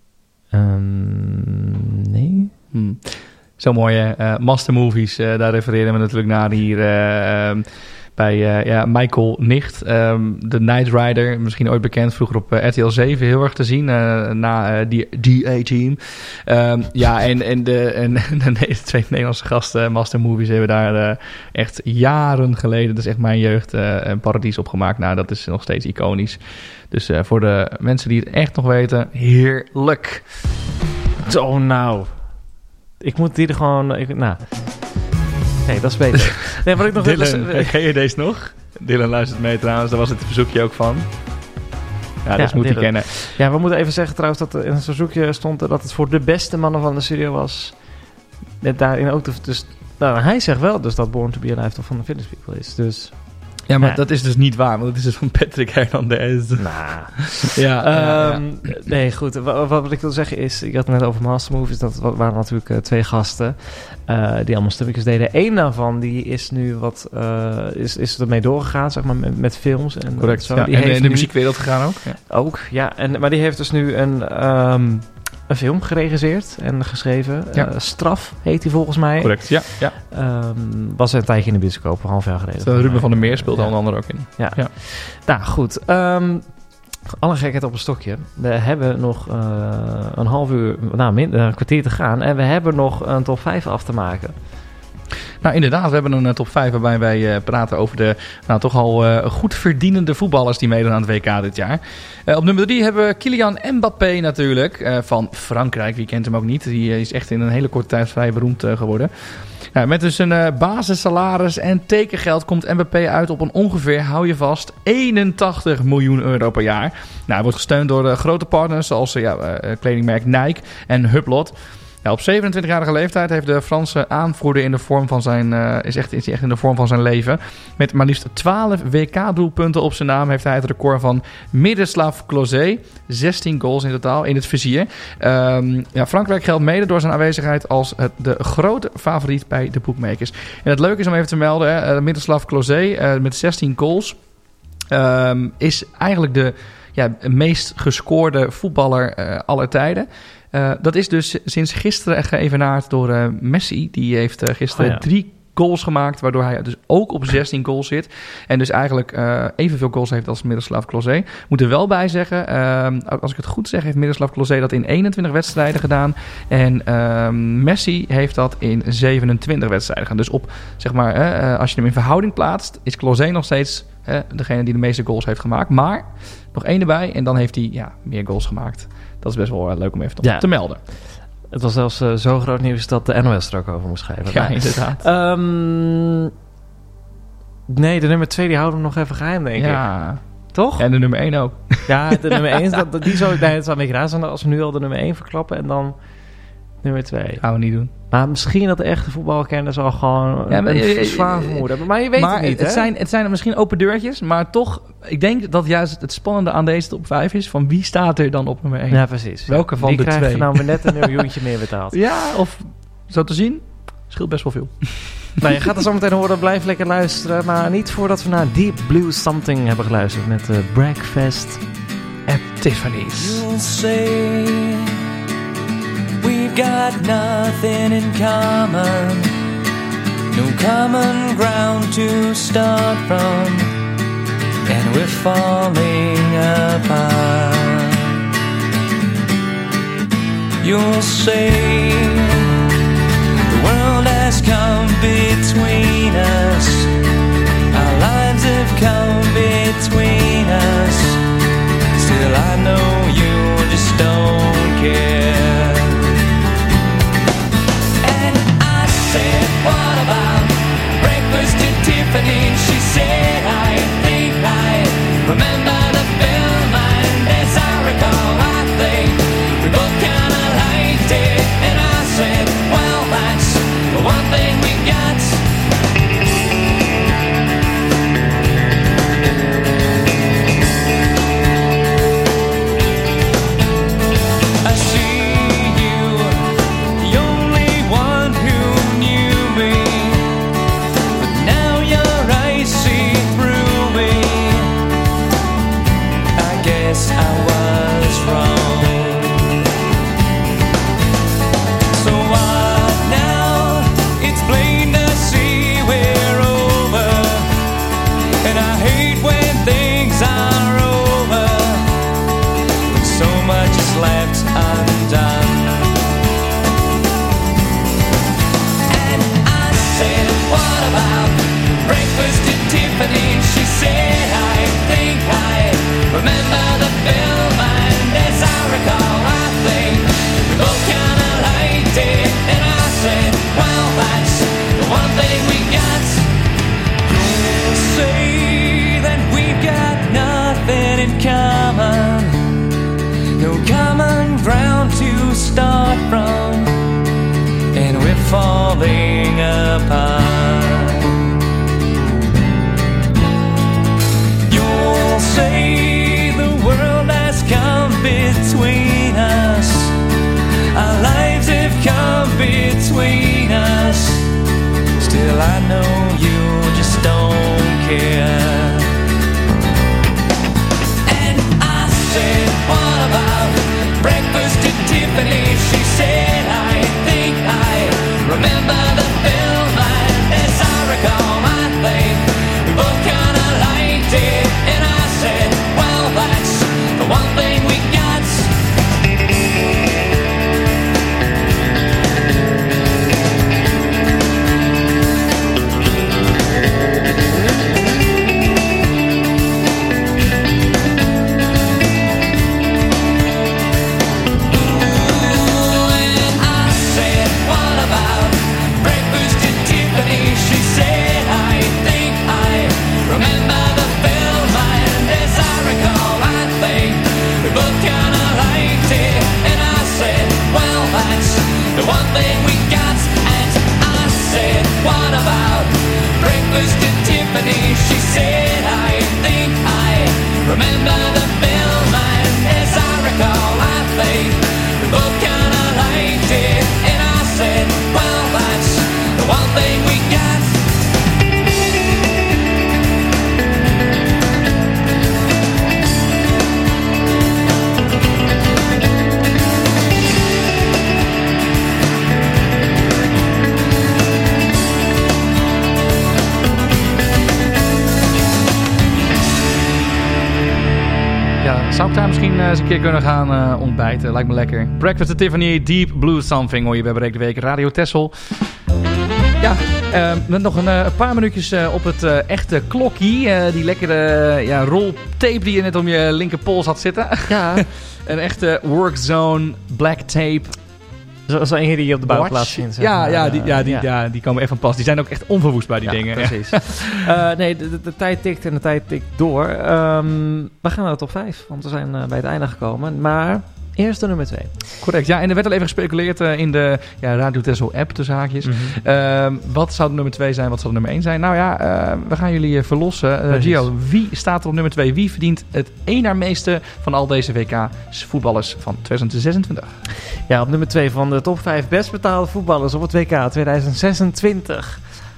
Um, nee. Hmm. Zo mooie uh, Master Movies, uh, daar refereren we natuurlijk naar hier uh, um, bij uh, ja, Michael Nicht. Um, de Knight Rider, misschien ooit bekend, vroeger op uh, R T L zeven heel erg te zien, uh, na uh, die D A-team. Um, ja, en, en, de, en de twee Nederlandse gasten, Master Movies, hebben daar uh, echt jaren geleden, dat is echt mijn jeugd, uh, een paradies opgemaakt. Nou, dat is nog steeds iconisch. Dus uh, voor de mensen die het echt nog weten, heerlijk. Zo, nou... Ik moet die er gewoon... Ik, nou... Nee, dat is beter. Nee, wat ik nog Dylan, wil... ken je deze nog? Dylan luistert mee trouwens, daar was het verzoekje ook van. Ja, dat ja, moet je Dylan. kennen. Ja, we moeten even zeggen trouwens dat er in het verzoekje stond dat het voor de beste mannen van de studio was. Net daarin ook. De, dus, nou, hij zegt wel dus dat Born to be Alive toch van de Village People is. Dus... Ja, maar ja. dat is dus niet waar, want het is dus van Patrick Hernandez. Nou, ja, ja, um, ja. Nee, goed. Wat, wat ik wil zeggen is, ik had het net over Master Movies, dat waren natuurlijk uh, twee gasten uh, die allemaal stukjes deden. Eén daarvan, die is nu wat, uh, is, is ermee doorgegaan, zeg maar, met, met films. En, correct, zo. ja. Die En heeft in de nu, muziekwereld gegaan ook. Ja. Ook, ja. En, maar die heeft dus nu een... Um, een film geregisseerd en geschreven. Ja. Uh, Straf heet hij volgens mij. Correct, ja. ja. Um, was een tijdje in de bioscoop, een half jaar geleden. Zo, Ruben van der Meer speelt ja. onder andere ook in. Ja. ja. Nou, goed. Um, alle gekheid op een stokje. We hebben nog uh, een half uur, nou, min, uh, een kwartier te gaan. En we hebben nog een top vijf af te maken. Nou, inderdaad, we hebben een uh, top vijf waarbij wij uh, praten over de nou, toch al uh, goed verdienende voetballers die meedoen aan het W K dit jaar. Uh, op nummer drie hebben we Kylian Mbappé natuurlijk, uh, van Frankrijk. Wie kent hem ook niet? Die uh, is echt in een hele korte tijd vrij beroemd uh, geworden. Nou, met dus een uh, basissalaris en tekengeld komt Mbappé uit op een ongeveer, hou je vast, eenentachtig miljoen euro per jaar. Nou, hij wordt gesteund door uh, grote partners zoals uh, ja, uh, kledingmerk Nike en Hublot. Ja, op zevenentwintigjarige leeftijd heeft de Franse aanvoerder in de vorm van zijn, uh, is, echt, is echt in de vorm van zijn leven. Met maar liefst twaalf W K-doelpunten op zijn naam heeft hij het record van Miroslav Klose. zestien goals in totaal in het vizier. Um, ja, Frankrijk geldt mede door zijn aanwezigheid als het, de grote favoriet bij de bookmakers. En het leuke is om even te melden, hè, Miroslav Klose uh, met zestien goals um, is eigenlijk de ja, meest gescoorde voetballer uh, aller tijden. Uh, dat is dus sinds gisteren geëvenaard door uh, Messi. Die heeft uh, gisteren oh ja. drie goals gemaakt, waardoor hij dus ook op zestien goals zit. En dus eigenlijk uh, evenveel goals heeft als Miroslav Klose. Moet er wel bij zeggen, uh, als ik het goed zeg, heeft Miroslav Klose dat in eenentwintig wedstrijden gedaan. En uh, Messi heeft dat in zevenentwintig wedstrijden gedaan. Dus op, zeg maar, uh, als je hem in verhouding plaatst, is Klose nog steeds uh, degene die de meeste goals heeft gemaakt. Maar nog één erbij en dan heeft hij ja, meer goals gemaakt. Dat is best wel uh, leuk om even ja. te melden. Het was zelfs uh, zo groot nieuws dat de N O S er ook over moest schrijven. Ja, nee. inderdaad. Um, nee, de nummer twee die houden we nog even geheim, denk ja. ik. Toch? En de nummer één ook. Ja, de nummer één. Dat, die zo, nee, het zou een beetje raar zijn als we nu al de nummer één verklappen en dan nummer twee. Gaan we niet doen. Maar misschien dat de echte voetbalkenners al gewoon ja, maar, een zwaar vermoeden hebben. Maar je weet maar het niet, het hè? Zijn, het zijn misschien open deurtjes, maar toch, ik denk dat juist het spannende aan deze top vijf is van wie staat er dan op nummer één? Ja, precies. Welke van die de twee? Die krijgt nou maar net een miljoentje meer betaald. Ja, of zo te zien, scheelt best wel veel. Nou, je gaat er zo meteen horen, blijf lekker luisteren. Maar niet voordat we naar Deep Blue Something hebben geluisterd met uh, Breakfast at Tiffany's. You'll say we've got nothing in common, no common ground to start from, and we're falling apart. You'll say the world has come between us, our lives have come between us, still I know you just don't care. And I said, what about breakfast at Tiffany's? She said, I think I remember the film, and as I recall, I think we both kinda liked it. And I said, well, that's the one thing we got. I see you, the only one who knew me, but now your eyes see through me. I guess I was wrong. So what now? It's plain to see we're over, and I hate when things are over, when so much is left undone. And I said, what about breakfast at Tiffany's? She said, I think I remember the film, and as I recall, I think we both kinda liked it. And I said, well, that's the one thing we got. You'll say that we've got nothing in common, no common ground to start from, and we're falling apart. You'll say the world has come between us, our lives have come between us, still I know you just don't care. And I said, what about breakfast at Tiffany's? She said, I think I remember the film, and as I recall, I think we both kinda liked it. And I said, well, that's the one thing we got. Remember the film, and as I recall, I think we both kinda liked it. And I said, well, that's the one thing we got. Zou ik daar misschien uh, eens een keer kunnen gaan uh, ontbijten? Lijkt me lekker. Breakfast at Tiffany, Deep Blue Something hoor je bij Breek de Week. Radio Texel. Ja, uh, met nog een uh, paar minuutjes uh, op het uh, echte klokkie. Uh, die lekkere uh, ja, roltape die je net om je linkerpols had zitten. Ja. Een echte Workzone black tape. Zo, zo een die je op de bouwplaats vindt. Ja, maar. ja, die, ja, die, ja. ja, die komen echt van pas. Die zijn ook echt onverwoestbaar, die ja, dingen. Precies. uh, nee, de, de, de tijd tikt en de tijd tikt door. Um, we gaan naar de top vijf, want we zijn uh, bij het einde gekomen. Maar eerst de nummer twee. Correct, ja. En er werd al even gespeculeerd uh, in de ja, Radio Texel app, tussen haakjes. Mm-hmm. Uh, wat zou de nummer twee zijn, wat zou de nummer één zijn? Nou ja, uh, we gaan jullie uh, verlossen. Uh, Gio, wie staat er op nummer twee? Wie verdient het één na meeste van al deze W K-voetballers van twintig zesentwintig? Ja, op nummer twee van de top vijf best betaalde voetballers op het W K twintig zesentwintig.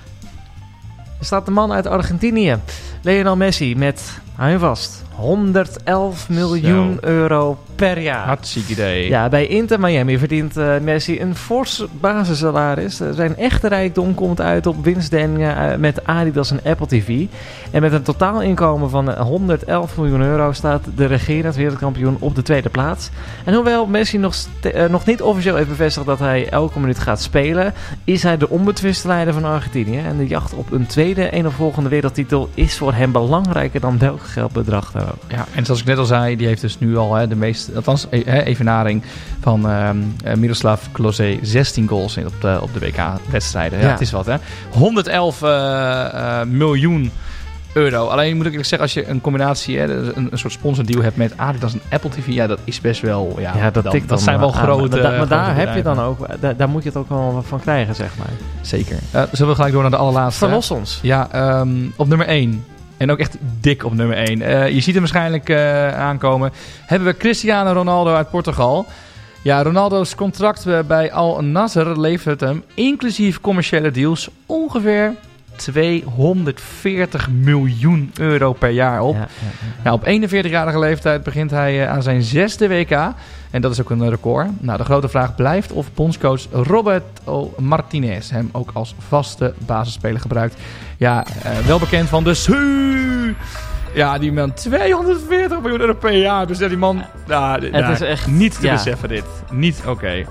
Er staat de man uit Argentinië, Lionel Messi, met, hou je vast, honderd-elf miljoen euro per jaar. Hartstikke idee. Ja, bij Inter Miami verdient uh, Messi een fors basissalaris. Uh, zijn echte rijkdom komt uit op winstdelingen uh, met Adidas en Apple T V. En met een totaal inkomen van uh, honderd-elf miljoen euro staat de regerend wereldkampioen op de tweede plaats. En hoewel Messi nog, st- uh, nog niet officieel heeft bevestigd dat hij elke minuut gaat spelen, is hij de onbetwiste leider van Argentinië. En de jacht op een tweede eenopvolgende wereldtitel is voor hem belangrijker dan welk geldbedrag dan ook. Ja, en zoals ik net al zei, die heeft dus nu al hè, de meeste, althans e- evenaring van um, Miroslav Klose, zestien goals op de, op de W K-wedstrijden. Ja, ja. Het is wat, hè. honderd-elf uh, uh, miljoen euro. Alleen moet ik eerlijk zeggen, als je een combinatie, hè, een, een soort sponsordeal hebt met Adidas en Apple T V, ja, dat is best wel, ja, ja dat, dan, tikt dat zijn wel aan. grote. Maar, da, maar daar grote heb je dan ook, daar, daar moet je het ook wel van krijgen, zeg maar. Zeker. Uh, zullen we gelijk door naar de allerlaatste? Verlos ons. Ja, um, op nummer één. En ook echt dik op nummer één. Uh, je ziet hem waarschijnlijk uh, aankomen. Hebben we Cristiano Ronaldo uit Portugal. Ja, Ronaldo's contract bij Al Nassr levert hem, inclusief commerciële deals, ongeveer tweehonderdveertig miljoen euro per jaar op. Ja, ja, ja. Nou, op eenenveertigjarige leeftijd begint hij uh, aan zijn zesde W K. En dat is ook een record. Nou, de grote vraag blijft of bondscoach Roberto Martinez hem ook als vaste basisspeler gebruikt. Ja, uh, wel bekend van de Su. Ja, die man tweehonderdveertig miljoen euro per jaar. Dus ja, die man, nou, het nou, is echt niet te ja. beseffen dit. Niet oké. Okay.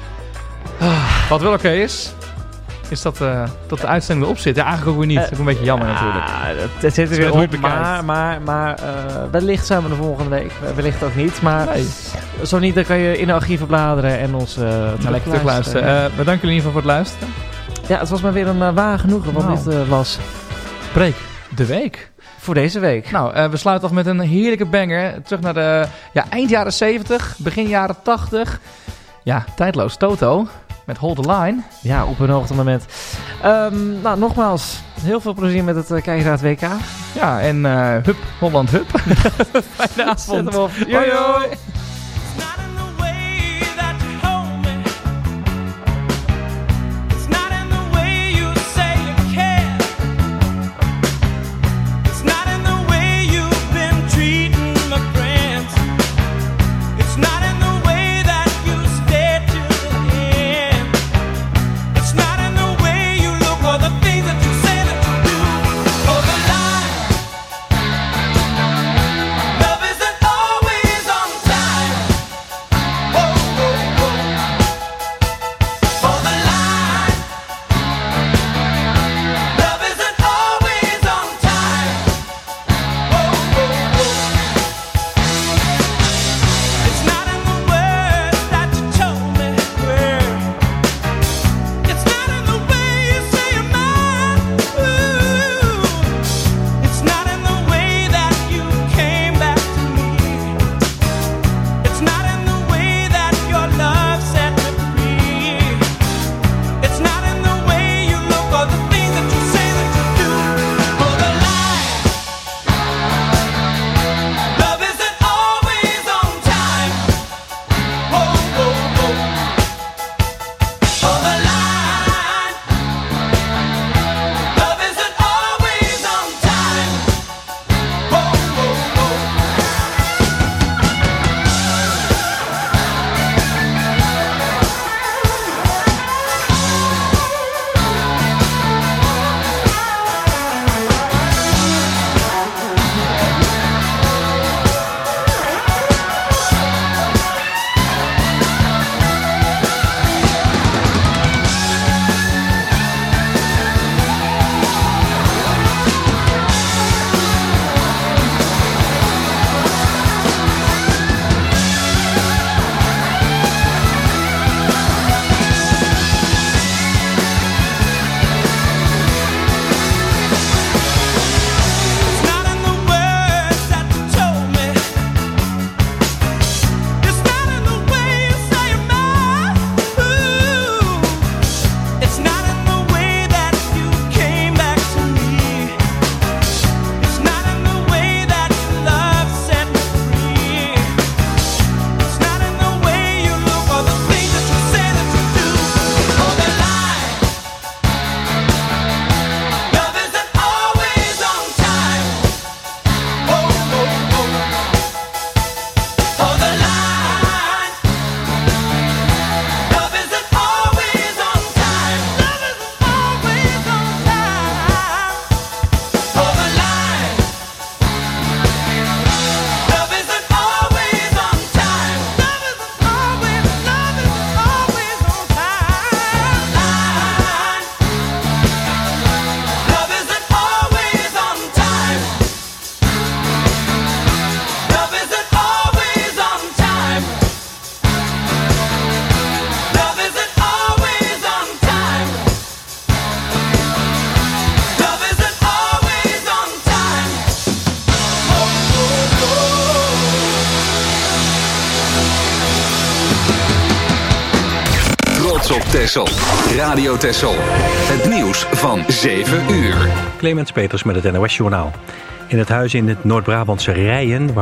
Ah, wat wel oké okay is, is dat, uh, dat de uitzending erop zit. Ja, eigenlijk ook weer niet. Dat is ook een beetje jammer ja, natuurlijk. Het zit er weer op, maar, maar, maar uh, wellicht zijn we de volgende week. Wellicht ook niet, maar nee. Zo niet, dan kan je in de archieven bladeren en ons uh, nou, lekker terugluisteren. Uh, we danken jullie in ieder geval voor het luisteren. Ja, het was maar weer een uh, waar genoegen wat nou. dit uh, was. Breek de week. Voor deze week. Nou, uh, we sluiten af met een heerlijke banger. Terug naar de ja, eind jaren zeventig, begin jaren tachtig. Ja, tijdloos Toto. Met Hold the Line. Ja, op een hoogtemoment. Um, nou, nogmaals, heel veel plezier met het uh, kijken naar het W K. Ja, en uh, hup, Holland hup. Fijne avond. Zet hem op. Hoi, hoi. Love isn't always on time. op Texel. Radio Texel. Het nieuws van zeven uur. Clemens Peters met het N O S Journaal. In het huis in het Noord-Brabantse Rijen,